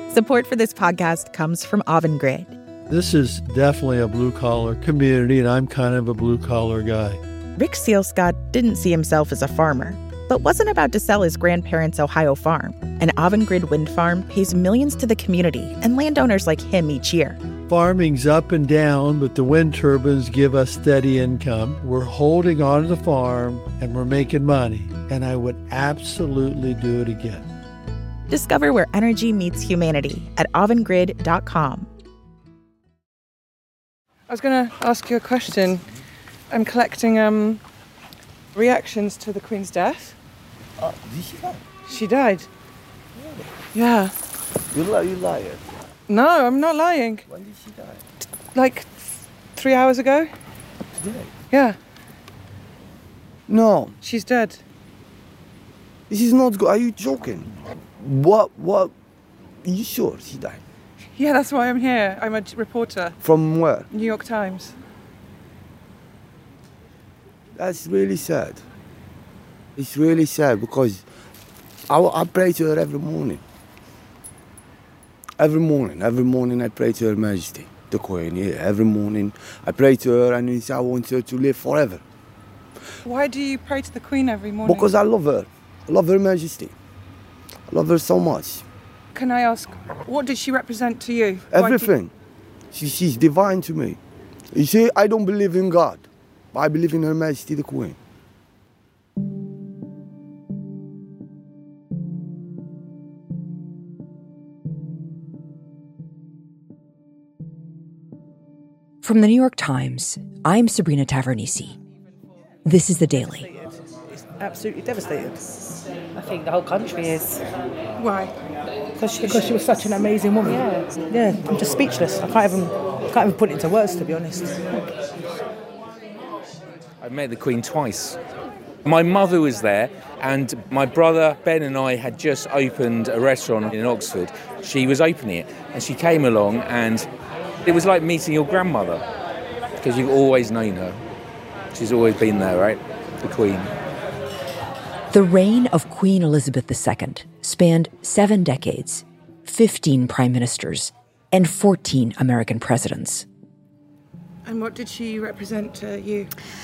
Support for this podcast comes from Avangrid. This is definitely a blue-collar community, and I'm kind of a blue-collar guy. Rick Sealscott didn't see himself as a farmer, but wasn't about to sell his grandparents' Ohio farm. An Avangrid wind farm pays millions to the community and landowners like him each year. Farming's up and down, but the wind turbines give us steady income. We're holding on to the farm, and we're making money, and I would absolutely do it again. Discover where energy meets humanity at avangrid.com. I was going to ask you a question. I'm collecting reactions to the Queen's death. Did she die? She died. Really? Yeah. You liar. No, I'm not lying. When did she die? Like 3 hours ago? Today? Yeah. No. She's dead. This is not good. Are you joking? What? Are you sure she died? Yeah, that's why I'm here. I'm a reporter. From where? New York Times. That's really sad. It's really sad because I pray to her every morning. Every morning I pray to Her Majesty, the Queen. Yeah, every morning I pray to her and I want her to live forever. Why do you pray to the Queen every morning? Because I love her. I love Her Majesty. I love her so much. Can I ask, what did she represent to you? Everything. She's divine to me. You see, I don't believe in God, but I believe in Her Majesty the Queen. From the New York Times, I'm Sabrina Tavernisi. This is The Daily. It's absolutely devastated. I think the whole country is. Why? Because she was such an amazing woman. Yeah, I'm just speechless. I can't even put it into words, to be honest. I met the Queen twice. My mother was there, and my brother Ben and I had just opened a restaurant in Oxford. She was opening it, and she came along, and it was like meeting your grandmother, because you've always known her. She's always been there, right? The Queen. The reign of Queen Elizabeth II spanned 7 decades, 15 prime ministers, and 14 American presidents. And what did she represent to you?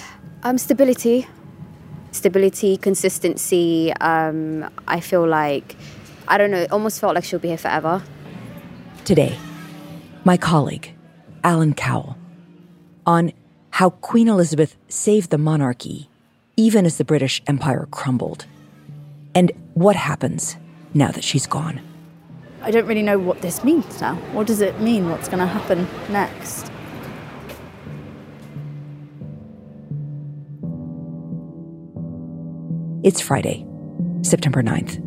Stability, consistency. I feel like, I don't know, it almost felt like she'll be here forever. Today, my colleague, Alan Cowell, on how Queen Elizabeth saved the monarchy even as the British Empire crumbled, and what happens now that she's gone. I don't really know what this means now. What does it mean? What's going to happen next? It's Friday, September 9th.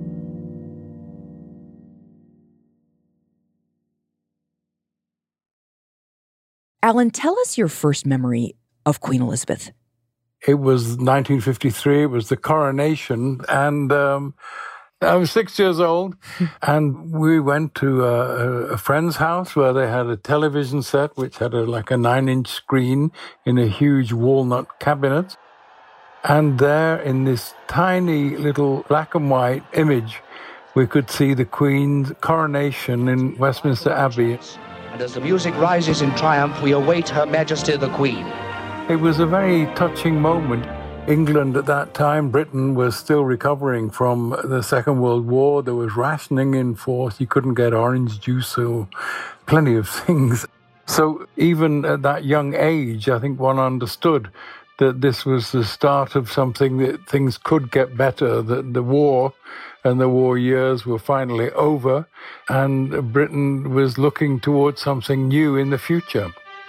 Alan, tell us your first memory of Queen Elizabeth. It was 1953. It was the coronation, and I was 6 years old, and we went to a friend's house where they had a television set which had like a 9-inch screen in a huge walnut cabinet. And there, in this tiny little black and white image, we could see the Queen's coronation in Westminster Abbey. And as the music rises in triumph, we await Her Majesty the Queen. It was a very touching moment. England at that time, Britain, was still recovering from the Second World War. There was rationing in force. You couldn't get orange juice or plenty of things. So even at that young age, I think one understood that this was the start of something, that things could get better, that the war and the war years were finally over, and Britain was looking towards something new in the future.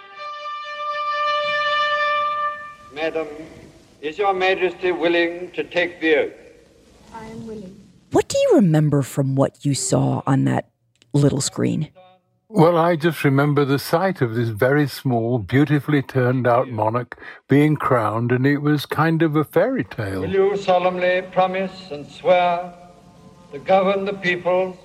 Madam, is Your Majesty willing to take the oath? I am willing. What do you remember from what you saw on that little screen? Well, I just remember the sight of this very small, beautifully turned out monarch being crowned, and it was kind of a fairy tale. Will you solemnly promise and swear to govern the peoples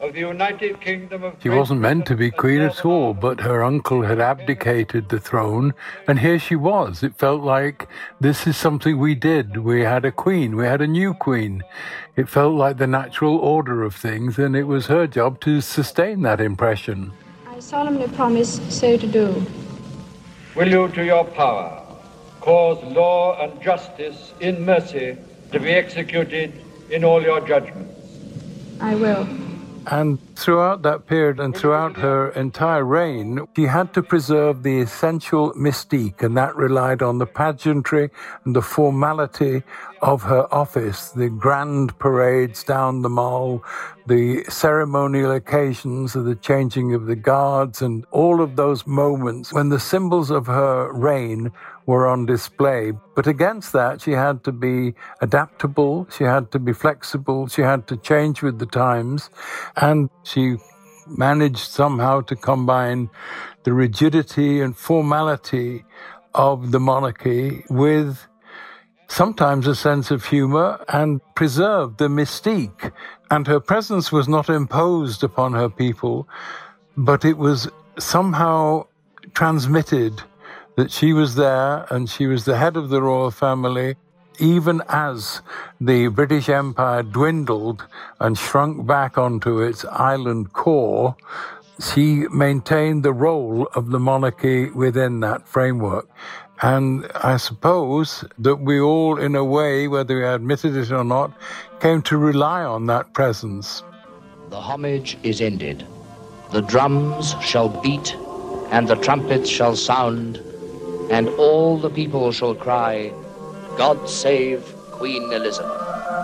of the United Kingdom of She wasn't meant to be queen at all, but her uncle had abdicated the throne, and here she was. It felt like this is something we did. We had a queen. We had a new queen. It felt like the natural order of things, and it was her job to sustain that impression. I solemnly promise so to do. Will you, to your power, cause law and justice in mercy to be executed in all your judgments? I will. And throughout that period and throughout her entire reign, she had to preserve the essential mystique, and that relied on the pageantry and the formality of her office, the grand parades down the Mall, the ceremonial occasions of the changing of the guards, and all of those moments when the symbols of her reign were on display. But against that, she had to be adaptable, she had to be flexible, she had to change with the times, and she managed somehow to combine the rigidity and formality of the monarchy with sometimes a sense of humor and preserve the mystique. And her presence was not imposed upon her people, but it was somehow transmitted that she was there and she was the head of the royal family. Even as the British Empire dwindled and shrunk back onto its island core, she maintained the role of the monarchy within that framework. And I suppose that we all, in a way, whether we admitted it or not, came to rely on that presence. The homage is ended. The drums shall beat, and the trumpets shall sound, and all the people shall cry, God save Queen Elizabeth.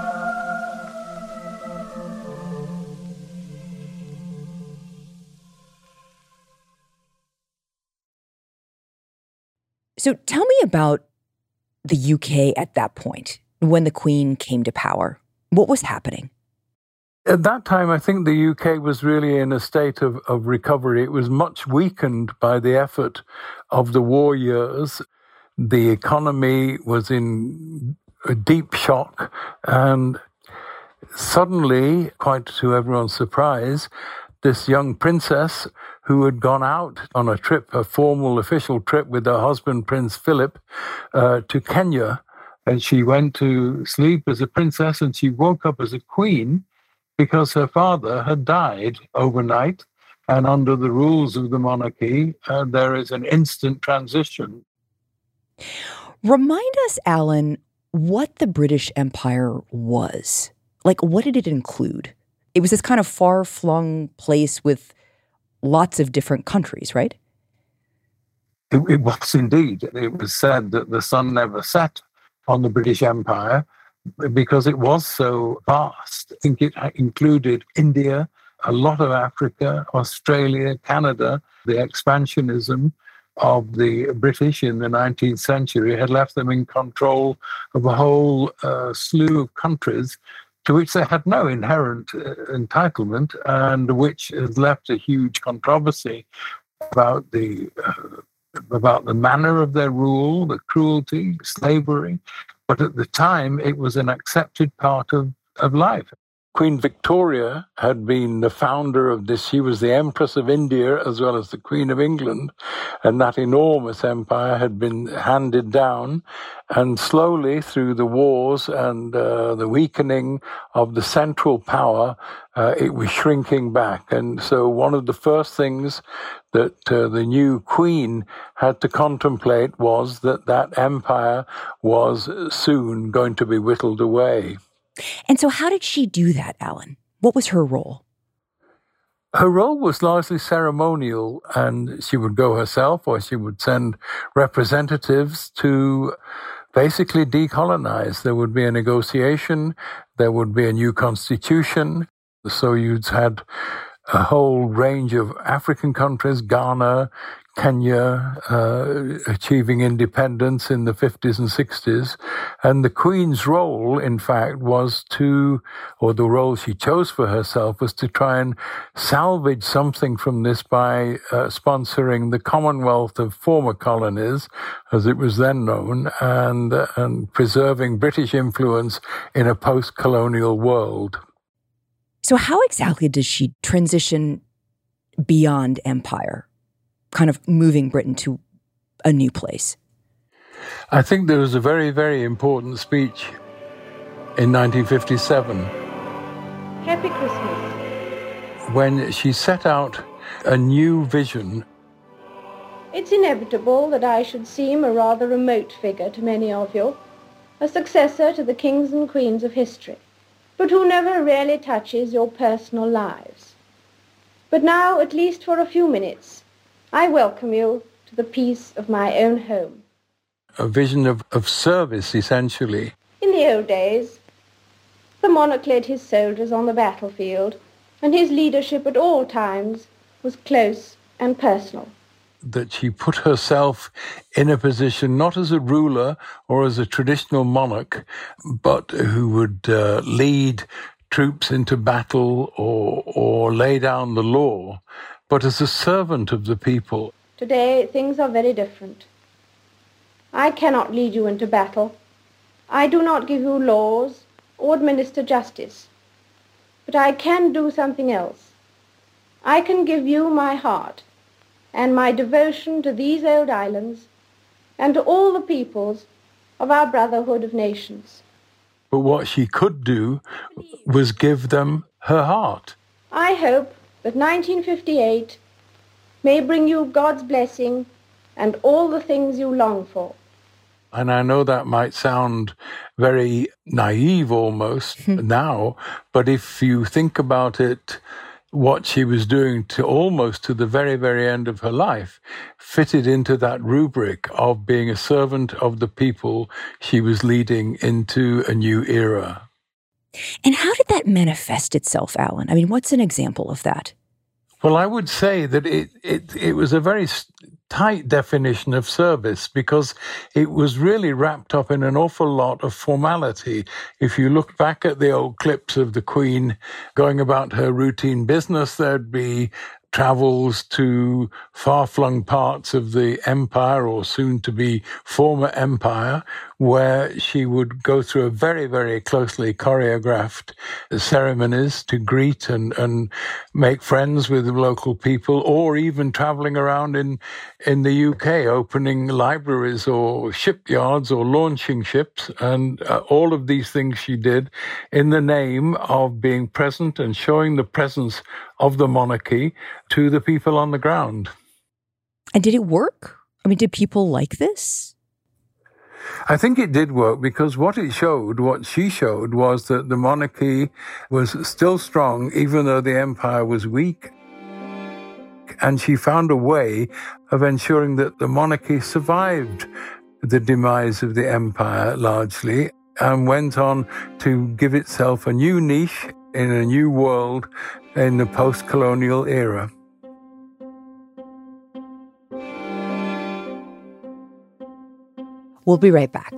So tell me about the UK at that point, when the Queen came to power. What was happening? At that time, I think the UK was really in a state of recovery. It was much weakened by the effort of the war years. The economy was in a deep shock, and suddenly, quite to everyone's surprise, this young princess who had gone out on a trip, a formal official trip with her husband, Prince Philip, to Kenya, and she went to sleep as a princess and she woke up as a queen because her father had died overnight. And under the rules of the monarchy, there is an instant transition. Remind us, Alan, what the British Empire was. Like, what did it include? It was this kind of far-flung place with lots of different countries, right? It was indeed. It was said that the sun never set on the British Empire because it was so vast. I think it included India, a lot of Africa, Australia, Canada. The expansionism of the British in the 19th century had left them in control of a whole slew of countries to which they had no inherent entitlement, and which has left a huge controversy about the manner of their rule, the cruelty, slavery. But at the time, it was an accepted part of life. Queen Victoria had been the founder of this. She was the Empress of India as well as the Queen of England, and that enormous empire had been handed down. And slowly, through the wars and the weakening of the central power, it was shrinking back. And so one of the first things that the new queen had to contemplate was that empire was soon going to be whittled away. And so how did she do that, Alan? What was her role? Her role was largely ceremonial, and she would go herself or she would send representatives to basically decolonize. There would be a negotiation, there would be a new constitution. So you'd had a whole range of African countries, Ghana, Kenya, achieving independence in the 50s and 60s. And the Queen's role, in fact, was the role she chose for herself was to try and salvage something from this by sponsoring the Commonwealth of former colonies, as it was then known, and preserving British influence in a post-colonial world. So how exactly does she transition beyond empire, kind of moving Britain to a new place? I think there was a very, very important speech in 1957. Happy Christmas. When she set out a new vision. It's inevitable that I should seem a rather remote figure to many of you, a successor to the kings and queens of history, but who never really touches your personal lives. But now, at least for a few minutes, I welcome you to the peace of my own home. A vision of service, essentially. In the old days, the monarch led his soldiers on the battlefield, and his leadership at all times was close and personal. That she put herself in a position not as a ruler or as a traditional monarch, but who would lead troops into battle or lay down the law, but as a servant of the people. Today, things are very different. I cannot lead you into battle. I do not give you laws or administer justice. But I can do something else. I can give you my heart and my devotion to these old islands and to all the peoples of our brotherhood of nations. But what she could do was give them her heart. I hope that 1958 may bring you God's blessing and all the things you long for. And I know that might sound very naive almost now, but if you think about it, what she was doing to almost to the very, very end of her life fitted into that rubric of being a servant of the people she was leading into a new era. And how did that manifest itself, Alan? I mean, what's an example of that? Well, I would say that it was a very tight definition of service because it was really wrapped up in an awful lot of formality. If you look back at the old clips of the Queen going about her routine business, there'd be travels to far-flung parts of the empire or soon-to-be former empire, where she would go through a very, very closely choreographed ceremonies to greet and make friends with local people, or even traveling around in the UK, opening libraries or shipyards or launching ships. And all of these things she did in the name of being present and showing the presence of the monarchy to the people on the ground. And did it work? I mean, did people like this? I think it did work because what she showed was that the monarchy was still strong even though the empire was weak. And she found a way of ensuring that the monarchy survived the demise of the empire largely and went on to give itself a new niche in a new world in the post-colonial era. We'll be right back.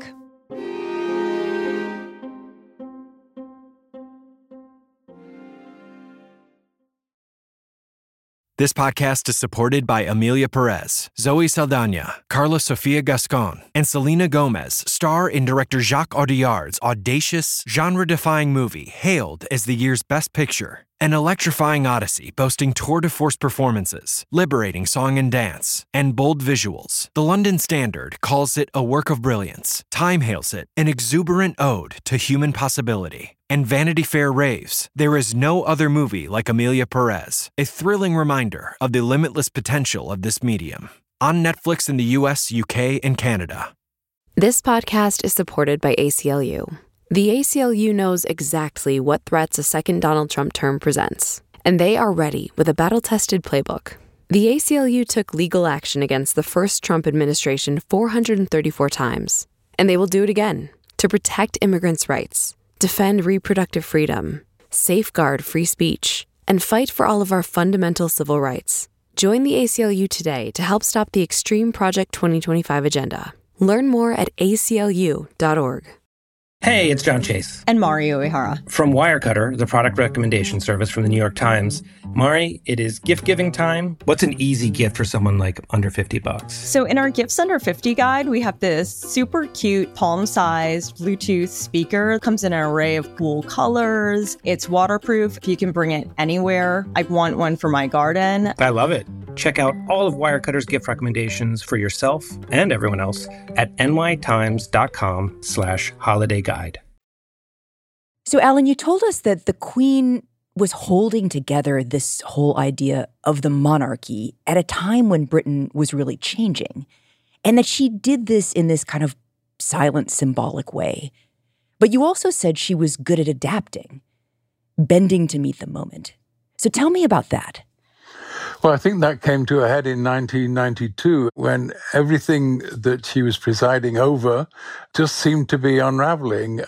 This podcast is supported by Amelia Perez, Zoe Saldana, Carla Sofia Gascon, and Selena Gomez star in director Jacques Audiard's audacious, genre-defying movie hailed as the year's best picture. An electrifying odyssey boasting tour-de-force performances, liberating song and dance, and bold visuals. The London Standard calls it a work of brilliance. Time hails it an exuberant ode to human possibility. And Vanity Fair raves, there is no other movie like Amelia Perez, a thrilling reminder of the limitless potential of this medium. On Netflix in the US, UK, and Canada. This podcast is supported by ACLU. The ACLU knows exactly what threats a second Donald Trump term presents, and they are ready with a battle-tested playbook. The ACLU took legal action against the first Trump administration 434 times, and they will do it again to protect immigrants' rights, defend reproductive freedom, safeguard free speech, and fight for all of our fundamental civil rights. Join the ACLU today to help stop the Extreme Project 2025 agenda. Learn more at aclu.org. Hey, it's John Chase. And Mari Uehara. From Wirecutter, the product recommendation service from the New York Times. Mari, it is gift-giving time. What's an easy gift for someone like under $50? So in our Gifts Under 50 guide, we have this super cute palm-sized Bluetooth speaker. It comes in an array of cool colors. It's waterproof. You can bring it anywhere. I want one for my garden. I love it. Check out all of Wirecutter's gift recommendations for yourself and everyone else at nytimes.com/holiday guide. So, Alan, you told us that the Queen was holding together this whole idea of the monarchy at a time when Britain was really changing, and that she did this in this kind of silent, symbolic way. But you also said she was good at adapting, bending to meet the moment. So tell me about that. Well, I think that came to a head in 1992 when everything that she was presiding over just seemed to be unraveling.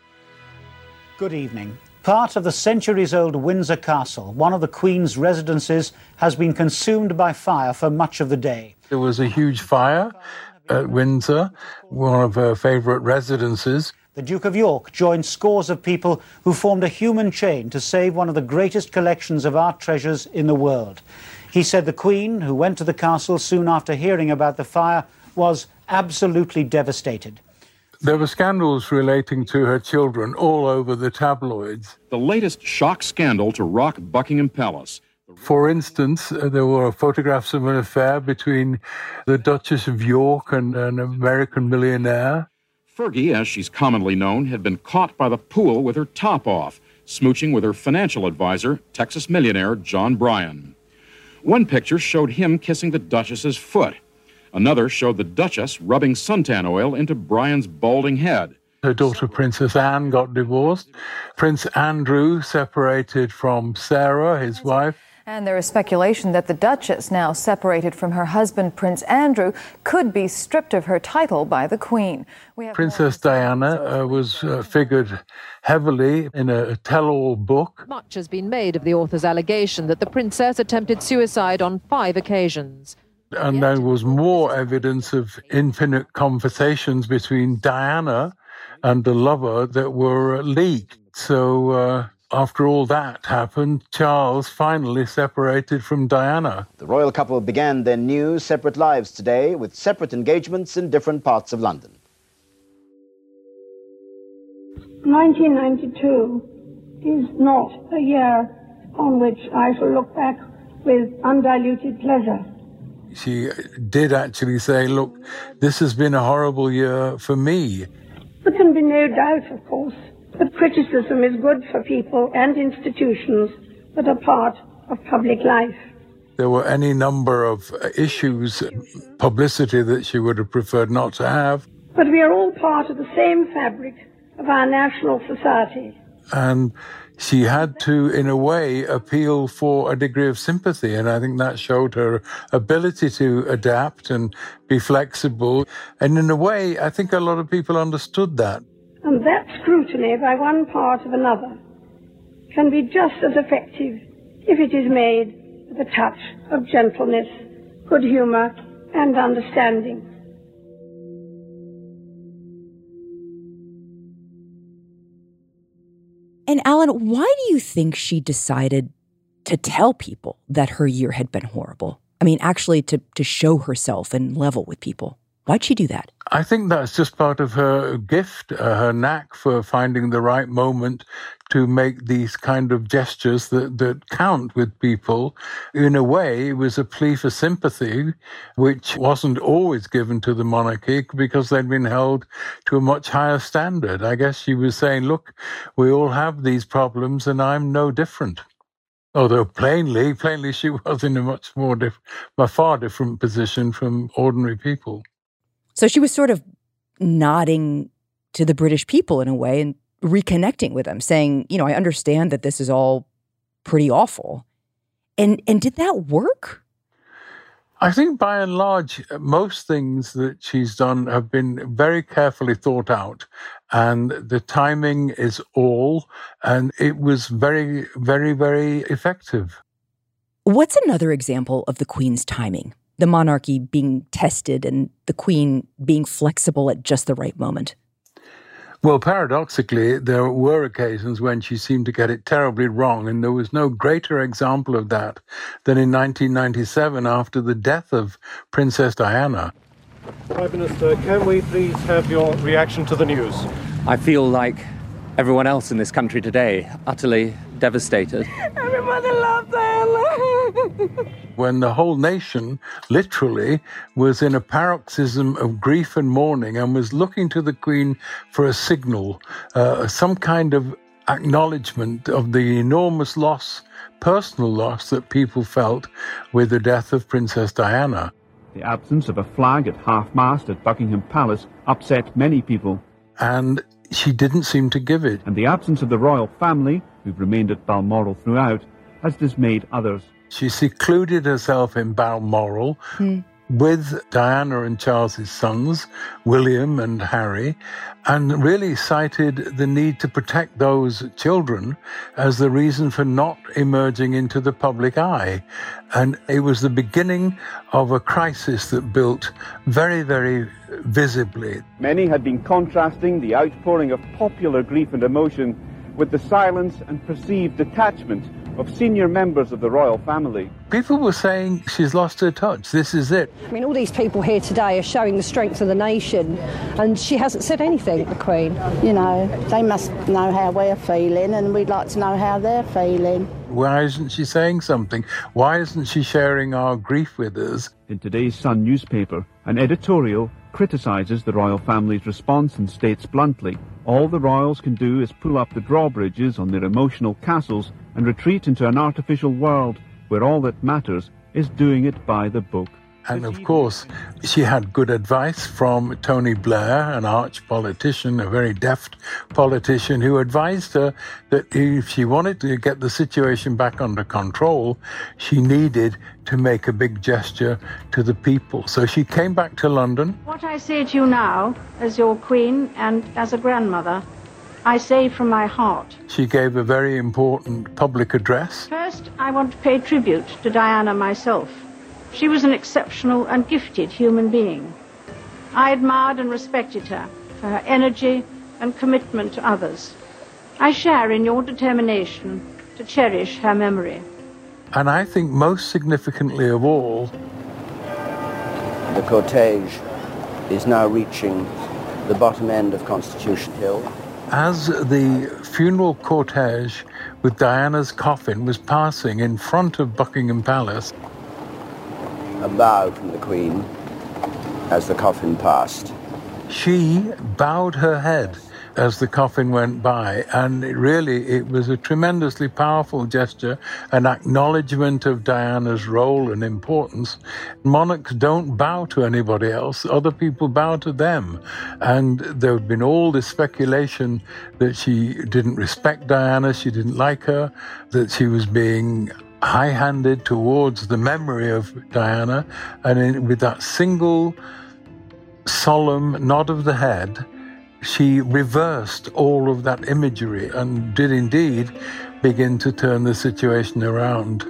Good evening. Part of the centuries-old Windsor Castle, one of the Queen's residences, has been consumed by fire for much of the day. There was a huge fire at Windsor, one of her favourite residences. The Duke of York joined scores of people who formed a human chain to save one of the greatest collections of art treasures in the world. He said the Queen, who went to the castle soon after hearing about the fire, was absolutely devastated. There were scandals relating to her children all over the tabloids. The latest shock scandal to rock Buckingham Palace. For instance, there were photographs of an affair between the Duchess of York and an American millionaire. Fergie, as she's commonly known, had been caught by the pool with her top off, smooching with her financial advisor, Texas millionaire John Bryan. One picture showed him kissing the Duchess's foot. Another showed the Duchess rubbing suntan oil into Bryan's balding head. Her daughter, Princess Anne, got divorced. Prince Andrew separated from Sarah, his wife. And there is speculation that the Duchess, now separated from her husband, Prince Andrew, could be stripped of her title by the Queen. Princess Diana was figured heavily in a tell-all book. Much has been made of the author's allegation that the princess attempted suicide on 5 occasions. And there was more evidence of infinite conversations between Diana and the lover that were leaked. So after all that happened, Charles finally separated from Diana. The royal couple began their new separate lives today with separate engagements in different parts of London. 1992 is not a year on which I shall look back with undiluted pleasure. She did actually say, look, this has been a horrible year for me. There can be no doubt, of course, that criticism is good for people and institutions that are part of public life. There were any number of issues, publicity that she would have preferred not to have. But we are all part of the same fabric of our national society. And she had to, in a way, appeal for a degree of sympathy. And I think that showed her ability to adapt and be flexible. And in a way, I think a lot of people understood that. And that scrutiny by one part of another can be just as effective if it is made with a touch of gentleness, good humour, and understanding. And Alan, why do you think she decided to tell people that her year had been horrible? I mean, actually to show herself and level with people. Why'd she do that? I think that's just part of her gift, her knack for finding the right moment to make these kind of gestures that count with people. In a way, it was a plea for sympathy, which wasn't always given to the monarchy because they'd been held to a much higher standard. I guess she was saying, look, we all have these problems and I'm no different. Although plainly she was in a far different position from ordinary people. So she was sort of nodding to the British people in a way and reconnecting with them, saying, you know, I understand that this is all pretty awful. And did that work? I think by and large, most things that she's done have been very carefully thought out. And the timing is all, and it was very, very, very effective. What's another example of the Queen's timing? The monarchy being tested and the Queen being flexible at just the right moment? Well, paradoxically, there were occasions when she seemed to get it terribly wrong, and there was no greater example of that than in 1997 after the death of Princess Diana. Prime Minister, can we please have your reaction to the news? I feel like everyone else in this country today, utterly devastated. Everybody loves Diana. When the whole nation literally was in a paroxysm of grief and mourning and was looking to the Queen for a signal, some kind of acknowledgement of the enormous loss, personal loss that people felt with the death of Princess Diana. The absence of a flag at half-mast at Buckingham Palace upset many people. And she didn't seem to give it. And the absence of the royal family, who've remained at Balmoral throughout, has dismayed others. She secluded herself in Balmoral with Diana and Charles's sons, William and Harry, and really cited the need to protect those children as the reason for not emerging into the public eye. And it was the beginning of a crisis that built very, very visibly. Many had been contrasting the outpouring of popular grief and emotion with the silence and perceived detachment of senior members of the royal family. People were saying she's lost her touch. This is it. I mean, all these people here today are showing the strength of the nation, and she hasn't said anything, the Queen. You know, they must know how we're feeling, and we'd like to know how they're feeling. Why isn't she saying something? Why isn't she sharing our grief with us? In today's Sun newspaper, an editorial criticises the royal family's response and states bluntly, all the royals can do is pull up the drawbridges on their emotional castles and retreat into an artificial world where all that matters is doing it by the book. And of course, she had good advice from Tony Blair, an arch politician, a very deft politician, who advised her that if she wanted to get the situation back under control, she needed to make a big gesture to the people. So she came back to London. What I say to you now, as your Queen and as a grandmother, I say from my heart. She gave a very important public address. First, I want to pay tribute to Diana myself. She was an exceptional and gifted human being. I admired and respected her for her energy and commitment to others. I share in your determination to cherish her memory. And I think most significantly of all, the cortege is now reaching the bottom end of Constitution Hill. As the funeral cortege with Diana's coffin was passing in front of Buckingham Palace, a bow from the Queen as the coffin passed. She bowed her head as the coffin went by, and it was a tremendously powerful gesture, an acknowledgement of Diana's role and importance. Monarchs don't bow to anybody else, other people bow to them. And there had been all this speculation that she didn't respect Diana, she didn't like her, that she was being high-handed towards the memory of Diana, and with that single solemn nod of the head, she reversed all of that imagery and did indeed begin to turn the situation around.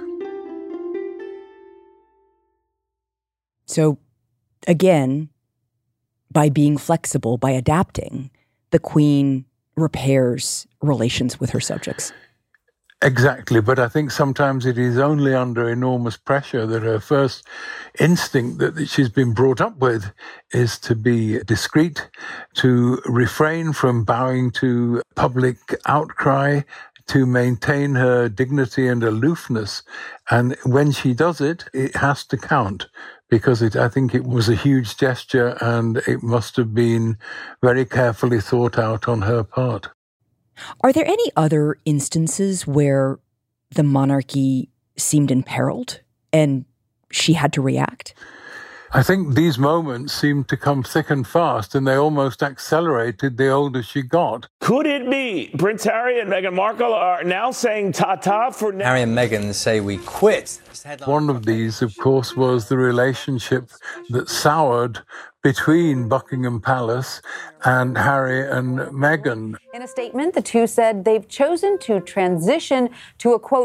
So, again, by being flexible, by adapting, the Queen repairs relations with her subjects. Exactly, but I think sometimes it is only under enormous pressure that her first instinct that she's been brought up with is to be discreet, to refrain from bowing to public outcry, to maintain her dignity and aloofness. And when she does it, it has to count, because I think it was a huge gesture and it must have been very carefully thought out on her part. Are there any other instances where the monarchy seemed imperiled and she had to react? I think these moments seemed to come thick and fast, and they almost accelerated the older she got. Could it be Prince Harry and Meghan Markle are now saying ta-ta for now? Harry and Meghan say we quit. One of these, of course, was the relationship that soured between Buckingham Palace and Harry and Meghan. In a statement, the two said they've chosen to transition to a, quote,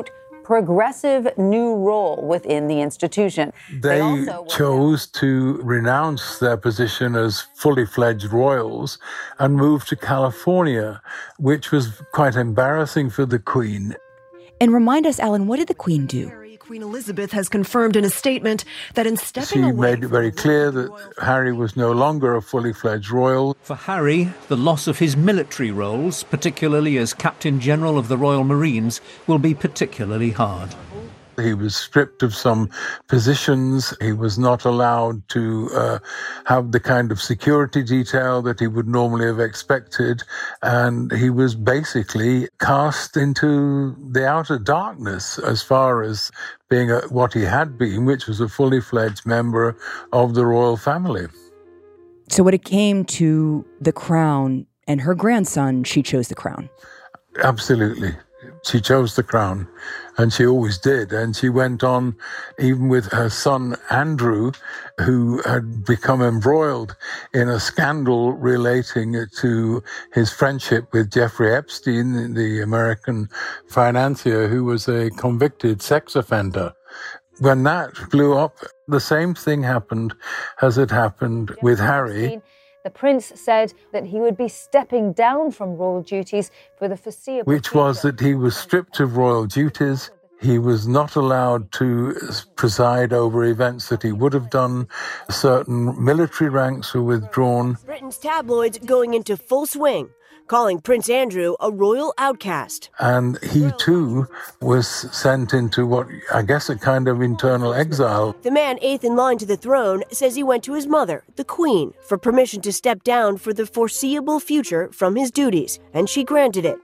progressive new role within the institution. They chose to renounce their position as fully fledged royals and move to California, which was quite embarrassing for the Queen. And remind us, Alan, what did the Queen do? Queen Elizabeth has confirmed in a statement that in stepping She away made it very clear that Harry was no longer a fully fledged royal. For Harry, the loss of his military roles, particularly as Captain General of the Royal Marines, will be particularly hard. He was stripped of some positions. He was not allowed to have the kind of security detail that he would normally have expected. And he was basically cast into the outer darkness as far as being what he had been, which was a fully fledged member of the royal family. So when it came to the crown and her grandson, she chose the crown. Absolutely. She chose the crown, and she always did. And she went on, even with her son Andrew, who had become embroiled in a scandal relating to his friendship with Jeffrey Epstein, the American financier who was a convicted sex offender. When that blew up, the same thing happened as had happened with Harry. The prince said that he would be stepping down from royal duties for the foreseeable Which was that he was stripped of royal duties. He was not allowed to preside over events that he would have done. Certain military ranks were withdrawn. Britain's tabloids going into full swing, calling Prince Andrew a royal outcast. And he, too, was sent into what, I guess, a kind of internal exile. The man eighth in line to the throne says he went to his mother, the Queen, for permission to step down for the foreseeable future from his duties, and she granted it.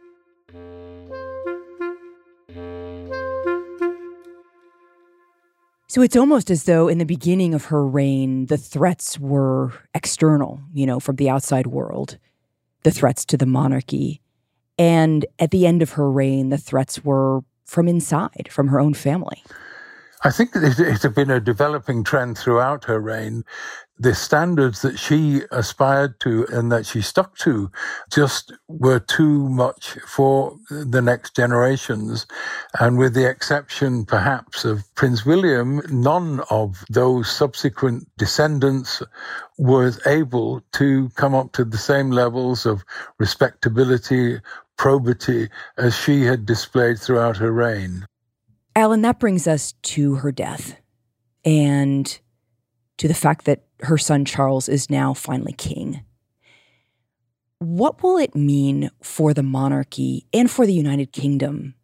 So it's almost as though in the beginning of her reign, the threats were external, from the outside world. The threats to the monarchy. And at the end of her reign, the threats were from inside, from her own family. I think that it had been a developing trend throughout her reign. The standards that she aspired to and that she stuck to just were too much for the next generations. And with the exception, perhaps, of Prince William, none of those subsequent descendants was able to come up to the same levels of respectability, probity, as she had displayed throughout her reign. Alan, that brings us to her death and to the fact that her son Charles is now finally king. What will it mean for the monarchy and for the United Kingdom?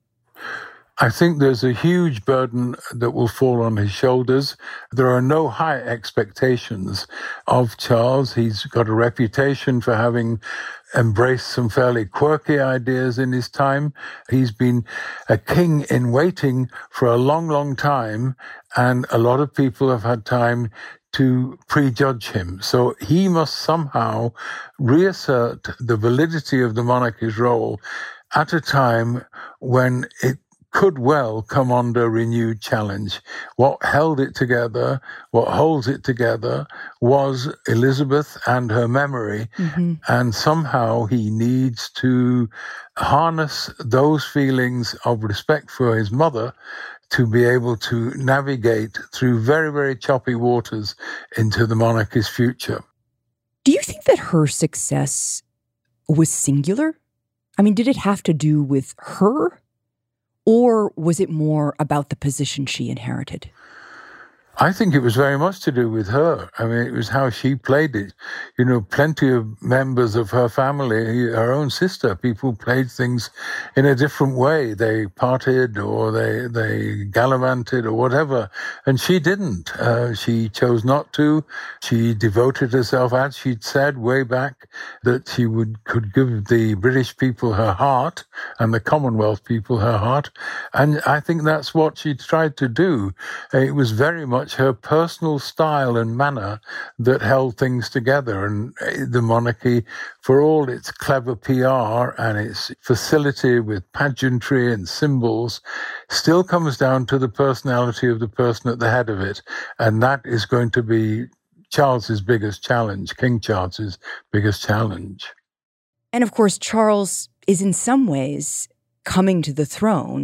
I think there's a huge burden that will fall on his shoulders. There are no high expectations of Charles. He's got a reputation for having embraced some fairly quirky ideas in his time. He's been a king in waiting for a long, long time, and a lot of people have had time to prejudge him. So he must somehow reassert the validity of the monarchy's role at a time when it could well come under renewed challenge. What held it together, what holds it together, was Elizabeth and her memory. Mm-hmm. And somehow he needs to harness those feelings of respect for his mother to be able to navigate through very, very choppy waters into the monarchy's future. Do you think that her success was singular? I mean, did it have to do with her? Or was it more about the position she inherited? I think it was very much to do with her. I mean, it was how she played it. You know, plenty of members of her family, her own sister, people played things in a different way. They partied or they gallivanted or whatever. And she didn't. She chose not to. She devoted herself, as she'd said way back, that she could give the British people her heart and the Commonwealth people her heart. And I think that's what she tried to do. It was very much her personal style and manner that held things together. And the monarchy, for all its clever PR and its facility with pageantry and symbols, still comes down to the personality of the person at the head of it. And that is going to be Charles's biggest challenge, King Charles's biggest challenge. And of course, Charles is in some ways coming to the throne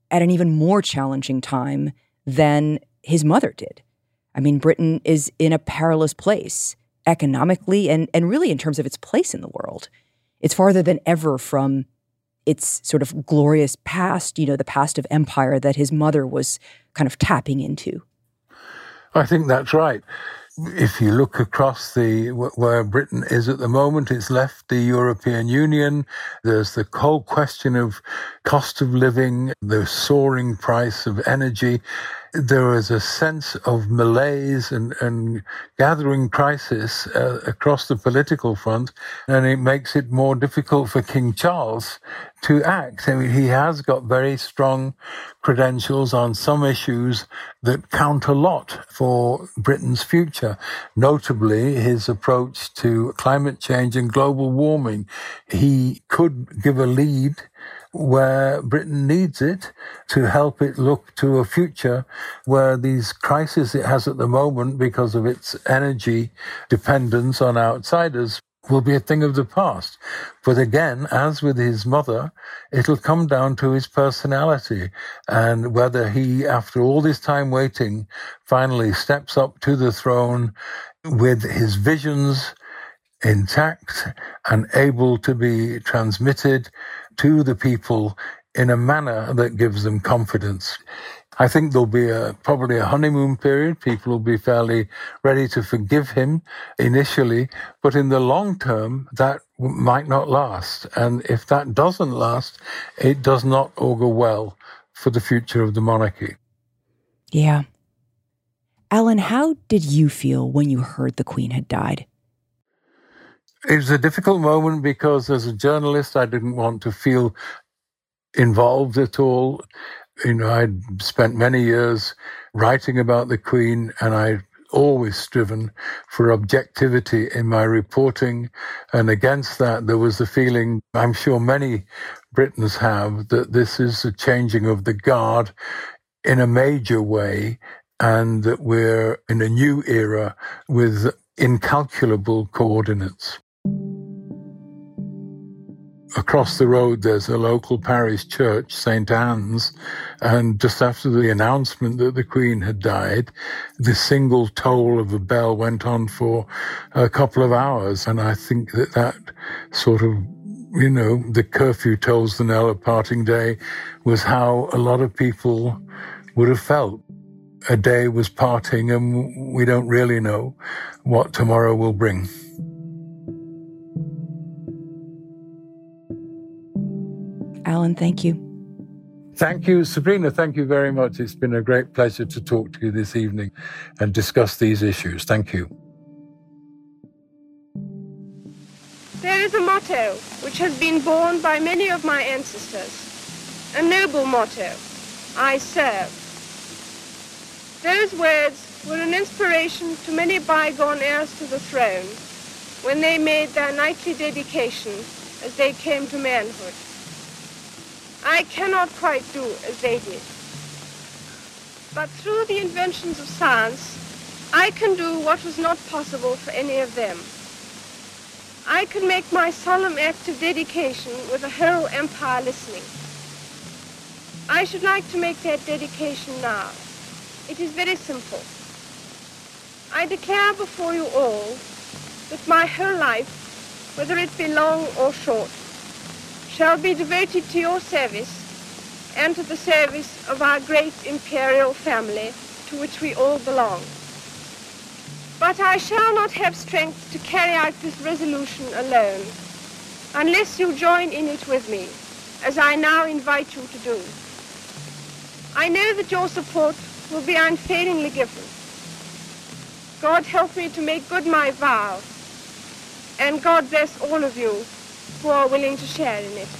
at an even more challenging time than his mother did. I mean, Britain is in a perilous place economically and really in terms of its place in the world. It's farther than ever from its sort of glorious past, the past of empire that his mother was kind of tapping into. I think that's right. If you look across where Britain is at the moment, it's left the European Union. There's the whole question of cost of living, the soaring price of energy. There is a sense of malaise and gathering crisis across the political front, and it makes it more difficult for King Charles to act. I mean, he has got very strong credentials on some issues that count a lot for Britain's future, notably his approach to climate change and global warming. He could give a lead where Britain needs it to help it look to a future where these crises it has at the moment because of its energy dependence on outsiders will be a thing of the past. But again, as with his mother, it'll come down to his personality and whether he, after all this time waiting, finally steps up to the throne with his visions intact and able to be transmitted to the people in a manner that gives them confidence. I think there'll be probably a honeymoon period. People will be fairly ready to forgive him initially, but in the long term, that might not last. And if that doesn't last, it does not augur well for the future of the monarchy. Yeah. Alan, how did you feel when you heard the Queen had died? It was a difficult moment because as a journalist, I didn't want to feel involved at all. I'd spent many years writing about the Queen and I'd always striven for objectivity in my reporting. And against that, there was the feeling, I'm sure many Britons have, that this is a changing of the guard in a major way and that we're in a new era with incalculable coordinates. Across the road, there's a local parish church, St. Anne's, and just after the announcement that the Queen had died, the single toll of the bell went on for a couple of hours, and I think that sort of, the curfew tolls the knell of parting day was how a lot of people would have felt. A day was parting, and we don't really know what tomorrow will bring. Alan, thank you. Thank you, Sabrina. Thank you very much. It's been a great pleasure to talk to you this evening and discuss these issues. Thank you. There is a motto which has been borne by many of my ancestors, a noble motto, I serve. Those words were an inspiration to many bygone heirs to the throne when they made their knightly dedication as they came to manhood. I cannot quite do as they did. But through the inventions of science, I can do what was not possible for any of them. I can make my solemn act of dedication with a whole empire listening. I should like to make that dedication now. It is very simple. I declare before you all that my whole life, whether it be long or short, shall be devoted to your service and to the service of our great imperial family to which we all belong. But I shall not have strength to carry out this resolution alone, unless you join in it with me, as I now invite you to do. I know that your support will be unfailingly given. God help me to make good my vow, and God bless all of you who are willing to share in it.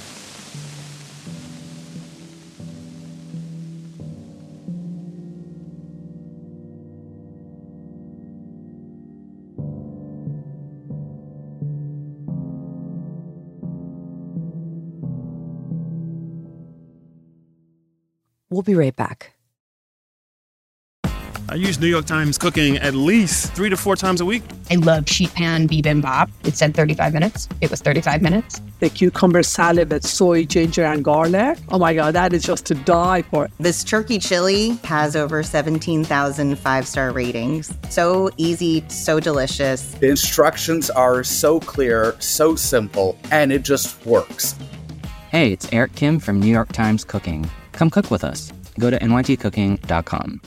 We'll be right back. I use New York Times Cooking at least 3 to 4 times a week. I love sheet pan bibimbap. It said 35 minutes. It was 35 minutes. The cucumber salad with soy, ginger, and garlic. Oh my God, that is just to die for. This turkey chili has over 17,000 5-star ratings. So easy, so delicious. The instructions are so clear, so simple, and it just works. Hey, it's Eric Kim from New York Times Cooking. Come cook with us. Go to nytcooking.com.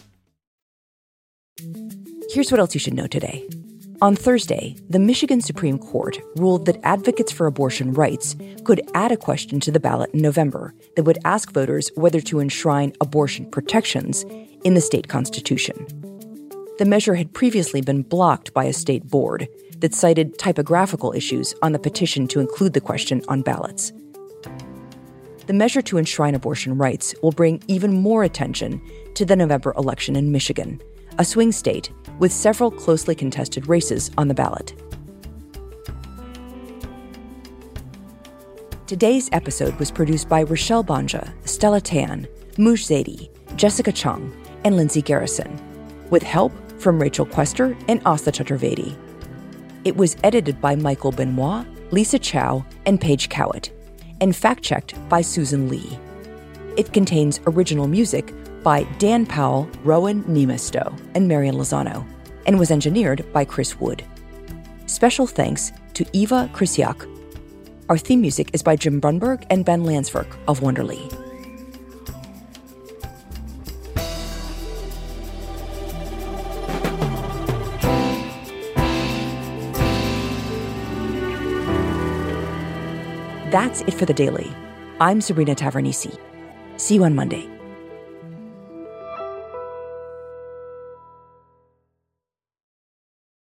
Here's what else you should know today. On Thursday, the Michigan Supreme Court ruled that advocates for abortion rights could add a question to the ballot in November that would ask voters whether to enshrine abortion protections in the state constitution. The measure had previously been blocked by a state board that cited typographical issues on the petition to include the question on ballots. The measure to enshrine abortion rights will bring even more attention to the November election in Michigan, a swing state with several closely contested races on the ballot. Today's episode was produced by Rochelle Banja, Stella Tan, Muj Zaidi, Jessica Chung, and Lindsay Garrison, with help from Rachel Quester and Asta Chaturvedi. It was edited by Michael Benoit, Lisa Chow, and Paige Cowett, and fact-checked by Susan Lee. It contains original music by Dan Powell, Rowan Nemisto, and Marian Lozano, and was engineered by Chris Wood. Special thanks to Eva Krysiak. Our theme music is by Jim Brunberg and Ben Landsverk of Wonderly. That's it for The Daily. I'm Sabrina Tavernisi. See you on Monday.